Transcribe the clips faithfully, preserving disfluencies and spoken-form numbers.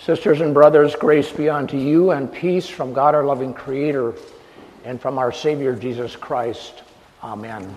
Sisters and brothers, grace be unto you and peace from God our loving Creator and from our Savior Jesus Christ. Amen.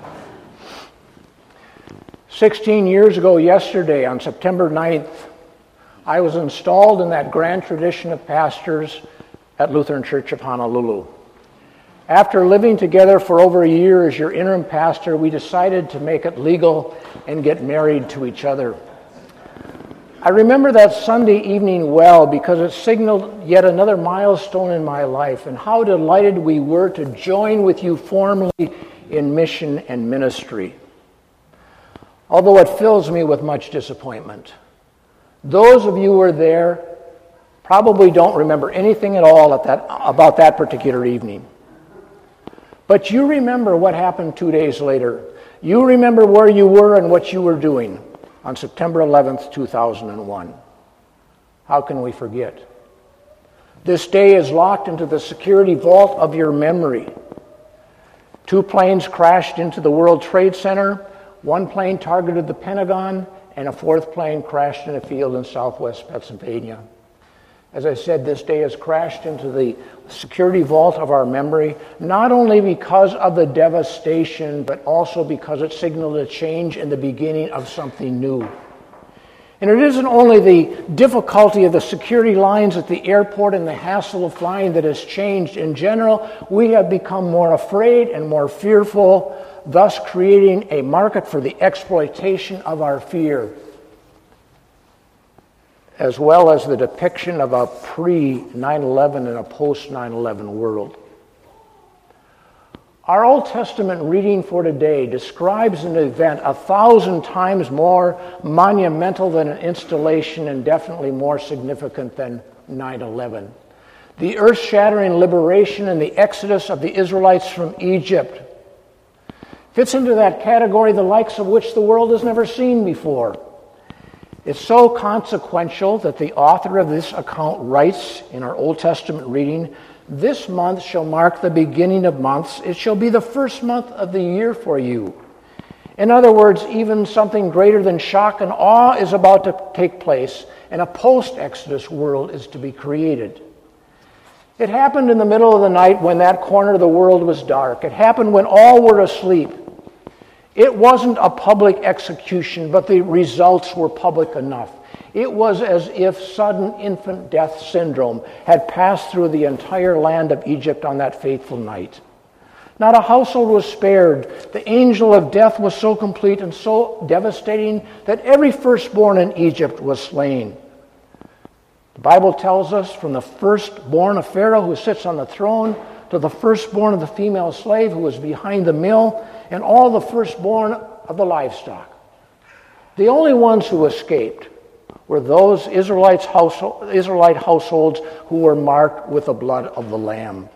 Sixteen years ago yesterday, on September ninth, I was installed in that grand tradition of pastors at Lutheran Church of Honolulu. After living together for over a year as your interim pastor, we decided to make it legal and get married to each other. I remember that Sunday evening well because it signaled yet another milestone in my life and how delighted we were to join with you formally in mission and ministry. Although it fills me with much disappointment. Those of you who were there probably don't remember anything at all at that, about that particular evening. But you remember what happened two days later. You remember where you were and what you were doing on September eleventh, two thousand one. How can we forget? This day is locked into the security vault of your memory. Two planes crashed into the World Trade Center. One plane targeted the Pentagon, and a fourth plane crashed in a field in southwest Pennsylvania. As I said, this day has crashed into the security vault of our memory, not only because of the devastation, but also because it signaled a change in the beginning of something new. And it isn't only the difficulty of the security lines at the airport and the hassle of flying that has changed. In general, we have become more afraid and more fearful, thus creating a market for the exploitation of our fear, as well as the depiction of a pre nine eleven and a post nine eleven world. Our Old Testament reading for today describes an event a thousand times more monumental than an installation and definitely more significant than nine eleven. The earth-shattering liberation and the exodus of the Israelites from Egypt fits into that category the likes of which the world has never seen before. It's so consequential that the author of this account writes in our Old Testament reading, "This month shall mark the beginning of months. It shall be the first month of the year for you." In other words, even something greater than shock and awe is about to take place, and a post-Exodus world is to be created. It happened in the middle of the night when that corner of the world was dark. It happened when all were asleep. It wasn't a public execution, but the results were public enough. It was as if sudden infant death syndrome had passed through the entire land of Egypt on that fateful night. Not a household was spared. The angel of death was so complete and so devastating that every firstborn in Egypt was slain. The Bible tells us from the firstborn of Pharaoh who sits on the throne to the firstborn of the female slave who was behind the mill, and all the firstborn of the livestock. The only ones who escaped were those Israelites household, Israelite households who were marked with the blood of the Lamb.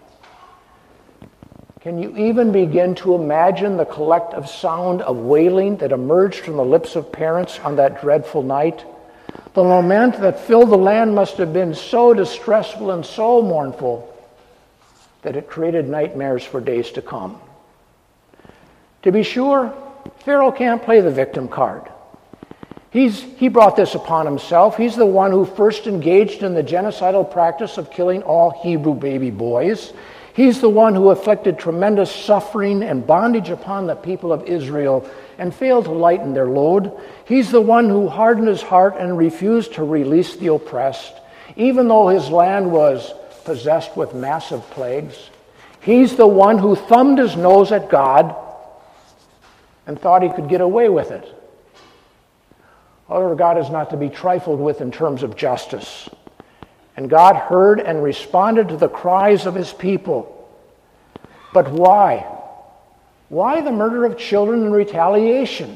Can you even begin to imagine the collective sound of wailing that emerged from the lips of parents on that dreadful night? The lament that filled the land must have been so distressful and so mournful that it created nightmares for days to come. To be sure, Pharaoh can't play the victim card. He's, he brought this upon himself. He's the one who first engaged in the genocidal practice of killing all Hebrew baby boys. He's the one who afflicted tremendous suffering and bondage upon the people of Israel and failed to lighten their load. He's the one who hardened his heart and refused to release the oppressed, even though his land was possessed with massive plagues. He's the one who thumbed his nose at God and thought he could get away with it. However, God is not to be trifled with in terms of justice. And God heard and responded to the cries of his people. But why? Why the murder of children in retaliation?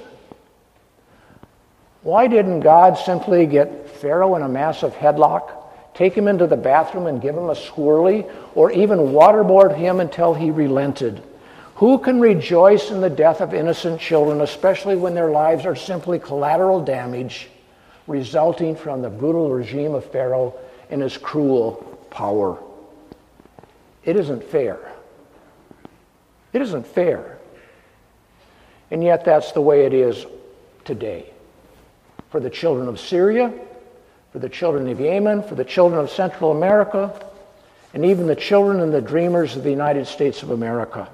Why didn't God simply get Pharaoh in a massive headlock, take him into the bathroom and give him a swirly, or even waterboard him until he relented? Who can rejoice in the death of innocent children, especially when their lives are simply collateral damage resulting from the brutal regime of Pharaoh and his cruel power? It isn't fair. It isn't fair. And yet that's the way it is today. For the children of Syria, for the children of Yemen, for the children of Central America, and even the children and the dreamers of the United States of America.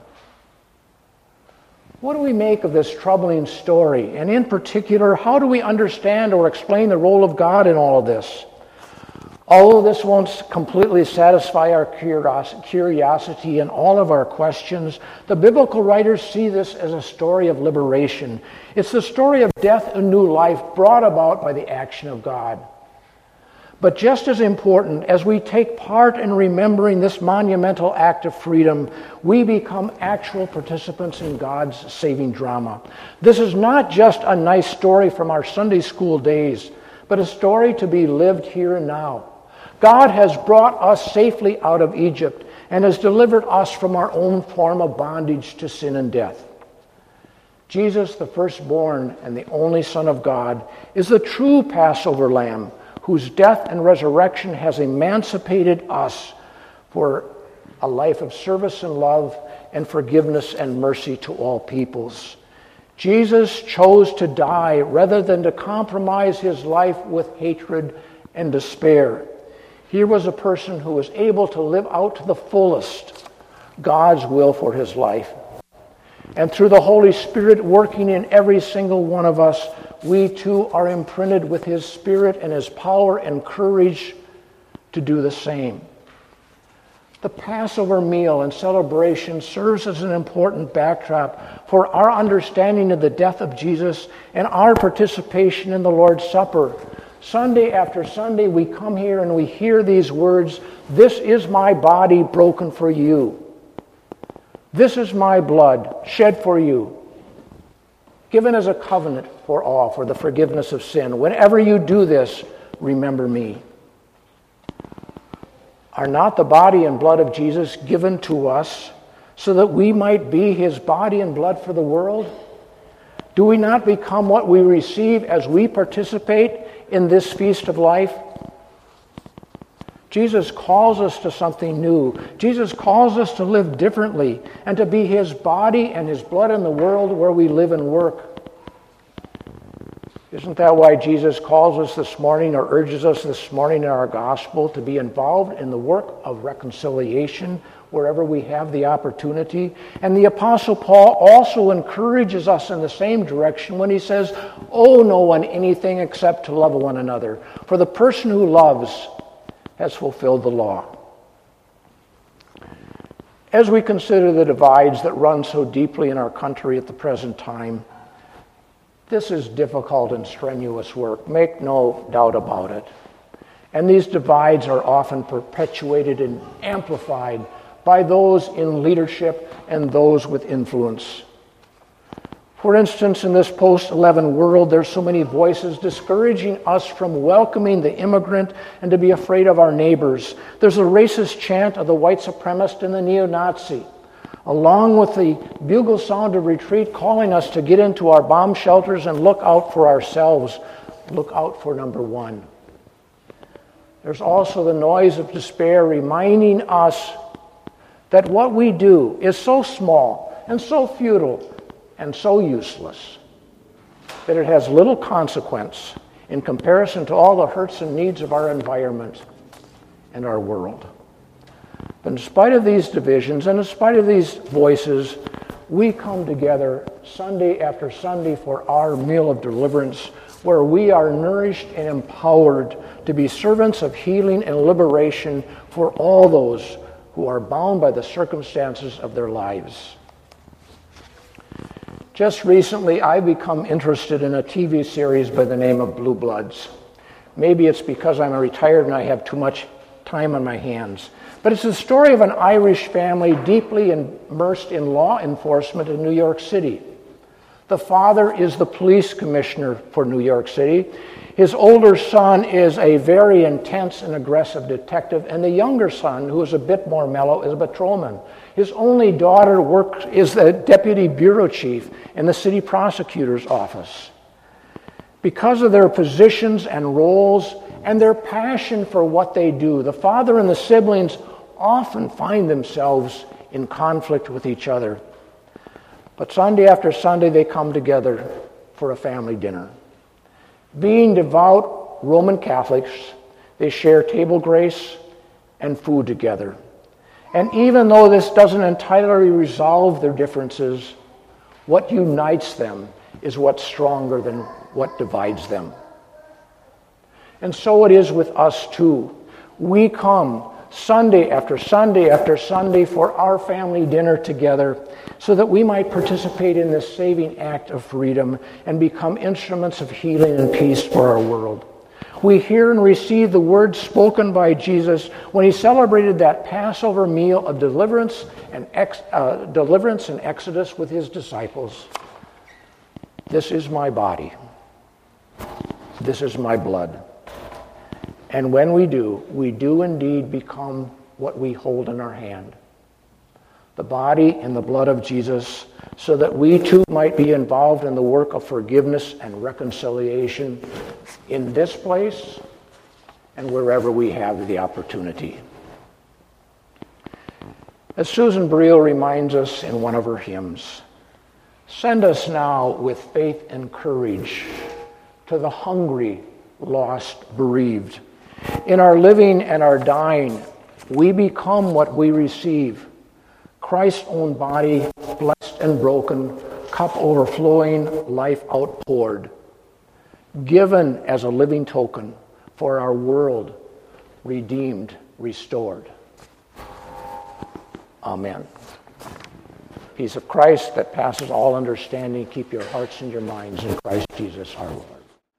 What do we make of this troubling story? And in particular, how do we understand or explain the role of God in all of this? Although this won't completely satisfy our curiosity and all of our questions, the biblical writers see this as a story of liberation. It's the story of death and new life brought about by the action of God. But just as important, as we take part in remembering this monumental act of freedom, we become actual participants in God's saving drama. This is not just a nice story from our Sunday school days, but a story to be lived here and now. God has brought us safely out of Egypt and has delivered us from our own form of bondage to sin and death. Jesus, the firstborn and the only Son of God, is the true Passover lamb, whose death and resurrection has emancipated us for a life of service and love and forgiveness and mercy to all peoples. Jesus chose to die rather than to compromise his life with hatred and despair. Here was a person who was able to live out to the fullest God's will for his life. And through the Holy Spirit working in every single one of us, we too are imprinted with his Spirit and his power and courage to do the same. The Passover meal and celebration serves as an important backdrop for our understanding of the death of Jesus and our participation in the Lord's Supper. Sunday after Sunday, we come here and we hear these words, "This is my body broken for you. This is my blood shed for you, given as a covenant for all, for the forgiveness of sin. Whenever you do this, remember me." Are not the body and blood of Jesus given to us so that we might be his body and blood for the world? Do we not become what we receive as we participate in this feast of life? Jesus calls us to something new. Jesus calls us to live differently and to be his body and his blood in the world where we live and work. Isn't that why Jesus calls us this morning, or urges us this morning in our gospel, to be involved in the work of reconciliation wherever we have the opportunity? And the Apostle Paul also encourages us in the same direction when he says, "Owe no one anything except to love one another, for the person who loves has fulfilled the law." As we consider the divides that run so deeply in our country at the present time, this is difficult and strenuous work, make no doubt about it. And these divides are often perpetuated and amplified by those in leadership and those with influence. For instance, in this post eleven world, there's so many voices discouraging us from welcoming the immigrant and to be afraid of our neighbors. There's a racist chant of the white supremacist and the neo-Nazi, along with the bugle sound of retreat calling us to get into our bomb shelters and look out for ourselves, look out for number one. There's also the noise of despair reminding us that what we do is so small and so futile and so useless that it has little consequence in comparison to all the hurts and needs of our environment and our world. But in spite of these divisions and in spite of these voices, we come together Sunday after Sunday for our meal of deliverance, where we are nourished and empowered to be servants of healing and liberation for all those who are bound by the circumstances of their lives. Just recently, I've become interested in a T V series by the name of Blue Bloods. Maybe it's because I'm retired and I have too much time on my hands. But it's the story of an Irish family deeply immersed in law enforcement in New York City. The father is the police commissioner for New York City. His older son is a very intense and aggressive detective, and the younger son, who is a bit more mellow, is a patrolman. His only daughter works is the deputy bureau chief in the city prosecutor's office. Because of their positions and roles and their passion for what they do, the father and the siblings often find themselves in conflict with each other. But Sunday after Sunday, they come together for a family dinner. Being devout Roman Catholics. They share table grace and food together. And even though this doesn't entirely resolve their differences, what unites them is what's stronger than what divides them. And so it is with us too. We come Sunday after Sunday after Sunday for our family dinner together so that we might participate in this saving act of freedom and become instruments of healing and peace for our world. We hear and receive the words spoken by Jesus when he celebrated that Passover meal of deliverance and ex, uh, deliverance and Exodus with his disciples. This is my body. This is my blood. And when we do, we do indeed become what we hold in our hand. The body and the blood of Jesus, so that we too might be involved in the work of forgiveness and reconciliation in this place and wherever we have the opportunity. As Susan Briel reminds us in one of her hymns, send us now with faith and courage to the hungry, lost, bereaved. In our living and our dying, we become what we receive. Christ's own body, blessed and broken, cup overflowing, life outpoured, given as a living token for our world, redeemed, restored. Amen. Peace of Christ that passes all understanding, keep your hearts and your minds in Christ Jesus our Lord.